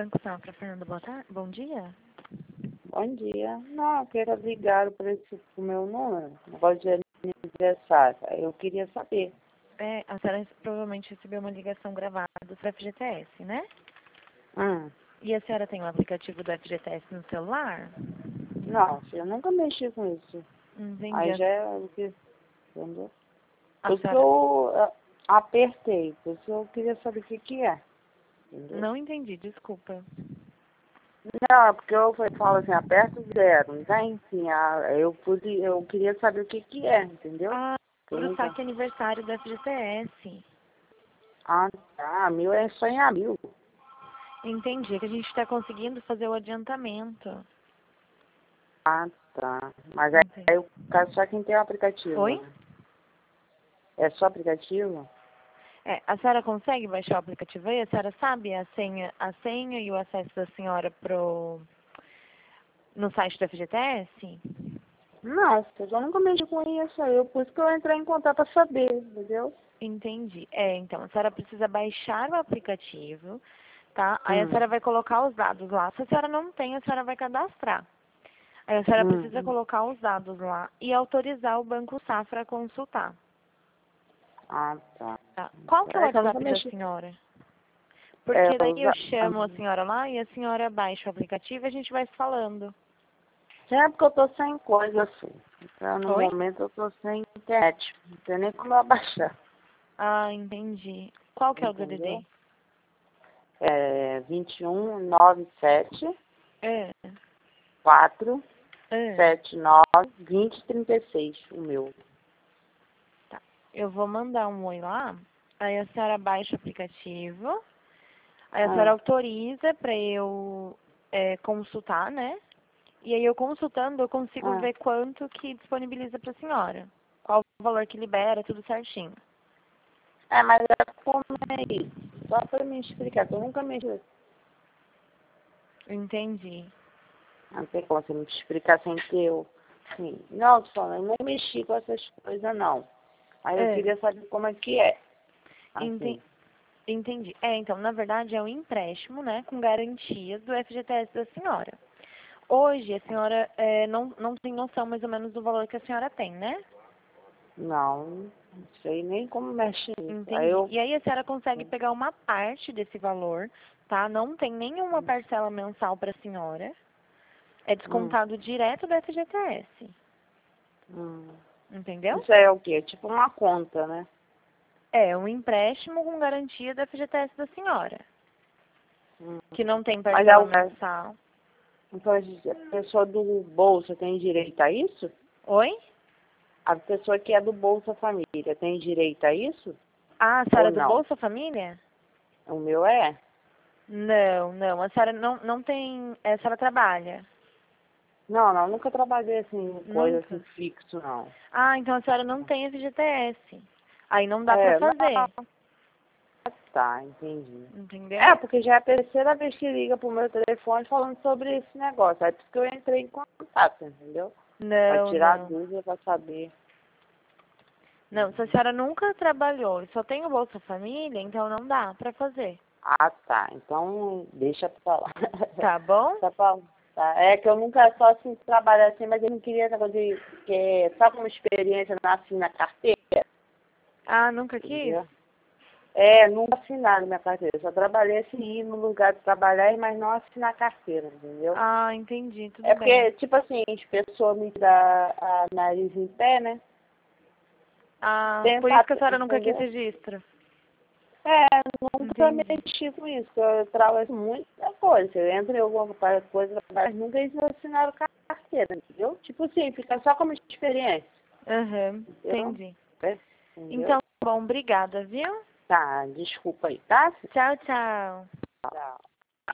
Banco Safra, Fernanda, boa tarde. Bom dia. Bom dia. Não, eu quero ligar para o meu número, negócio de aniversário. Eu queria saber. A senhora provavelmente recebeu uma ligação gravada do FGTS, né? E a senhora tem o aplicativo do FGTS no celular? Não, eu nunca mexi com isso. Entendi. Aí já é o que... Entendeu? A Por isso que senhora... eu apertei. Por isso eu queria saber o que é. Entendeu? Não entendi, desculpa. Não, é porque eu falo assim, aperta 0, não tá? Enfim, eu queria saber o que é, entendeu? Ah, Eu pro nunca... saque aniversário do FGTS. Ah, tá. Meu é só em abril. Entendi, que a gente está conseguindo fazer o adiantamento. Ah, tá. Mas Entendi. aí o caso só quem tem o aplicativo, Oi? né? É só aplicativo? A senhora consegue baixar o aplicativo aí? A senhora sabe a senha e o acesso da senhora no site do FGTS? Não, eu nunca mexi com isso aí. Por isso que eu entrei em contato para saber, entendeu? Entendi. Então, a senhora precisa baixar o aplicativo, tá? Aí a Hum, senhora vai colocar os dados lá. Se a senhora não tem, a senhora vai cadastrar. Aí a senhora precisa colocar os dados lá e autorizar o Banco Safra a consultar. Ah, tá. Tá? Qual que é o É que eu nunca WhatsApp da mexi. senhora? É, Porque daí eu chamo a senhora lá e a senhora baixa o aplicativo e a gente vai se falando. é porque eu tô sem coisa assim. Então, no Oi? momento eu tô sem internet. Não tem nem como eu abaixar. Ah, entendi. Qual que é o Entendeu? DDD? É 2197 É. 479 2036, o meu. Tá. Eu vou mandar um oi lá, aí a senhora baixa o aplicativo, aí a senhora autoriza para eu consultar, né? E aí eu consultando, eu consigo ver quanto que disponibiliza para a senhora. Qual o valor que libera, tudo certinho. Mas como é isso? Só para me explicar, que eu nunca mexi. Entendi. Não tem como você me explicar sem ter eu. Sim. Não, só eu não mexi com essas coisas, não. Aí eu queria saber como é que é. Assim. Entendi. Então, na verdade, é um empréstimo, né, com garantias do FGTS da senhora. Hoje, a senhora não tem noção mais ou menos do valor que a senhora tem, né? Não sei nem como mexe nisso. Entendi. E aí a senhora consegue pegar uma parte desse valor, tá? Não tem nenhuma parcela mensal para a senhora. É descontado direto do FGTS. Entendeu? Isso aí é o quê? Tipo uma conta, né? É um empréstimo com garantia do FGTS da senhora. Que não tem Mas é parcela o mensal. então, a pessoa do Bolsa tem direito a isso? Oi? A pessoa que é do Bolsa Família tem direito a isso? Ah, a senhora Ou é do não? Bolsa Família? O meu é? Não. A senhora não tem. A senhora trabalha? Não, nunca trabalhei assim, em coisa assim, Nunca. fixo, não. Ah, então a senhora não tem FGTS. Aí não dá pra fazer. Não. Tá, entendi. Entendeu? É, porque já é a terceira vez que liga pro meu telefone falando sobre esse negócio. Aí por isso que eu entrei em contato, entendeu? Pra tirar a Não. dúvida, pra saber. Não, se a senhora nunca trabalhou e só tem o Bolsa Família, então não dá pra fazer. Ah, tá. Então, deixa pra lá. Tá bom? Tá. É que eu nunca só assim trabalhei assim, mas eu não queria negócio de só como experiência assim na carteira, Ah, nunca quis? entendeu? É, nunca assinaram minha carteira. Só trabalhei assim, ir no lugar de trabalhar, mas não assinar a carteira, entendeu? Ah, entendi, tudo É bem. porque, tipo assim, as pessoas me dão a nariz em pé, né? Ah, por isso Tentar, que a senhora nunca quis entendeu? registro. É, nunca Entendi. mexi com isso. Eu trabalho muita coisa. Eu entro em alguma coisa, mas nunca eles assinaram carteira, entendeu? Tipo assim, fica só como experiência, Aham, entendeu? entendi. Entendeu? Então, bom, obrigada, viu? Tá, desculpa aí, tá? Tchau, tchau. Tchau.